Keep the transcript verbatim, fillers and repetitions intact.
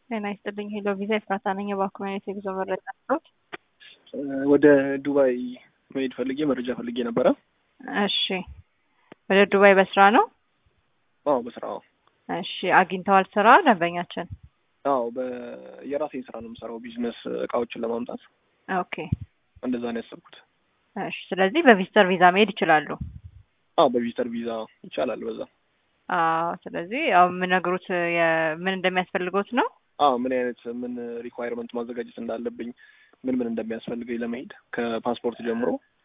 ጤና ይስጥልኝ። ሄሎ ቪዛ ኤፍራታ ነኝ። የባንክ የጉዞ መረጃ ነው። ወደ ዱባይ መሄድ ፈልጌ መረጃ ፈልጌ ነበረ። እሺ፣ ወደ ዱባይ በስራ ነው? አዎ በስራ አዎ። እሺ፣ አግኝተዋል ስራ ደንበኛችን? አዎ በየራሴን ስራ ነው የምሰራው፣ ቢዝነስ እቃዎችን ለማምጣት። ኦኬ፣ እንደዛ ነው ያሰብኩት። እሺ፣ ስለዚህ በቪዚተር ቪዛ መሄድ ይችላሉ? አዎ በቪዚተር ቪዛ ይቻላል በዛ። አዎ፣ ስለዚህ ያው የምነግሩት ምን እንደሚያስፈልገውት ነው። አዎ ምን አይነት ምን ሪኳየርመንት ማዘጋጀት እንዳለብኝ፣ ምን ምን እንደሚያስፈልገኝ ለመሄድ ከፓስፖርት ጀምሮ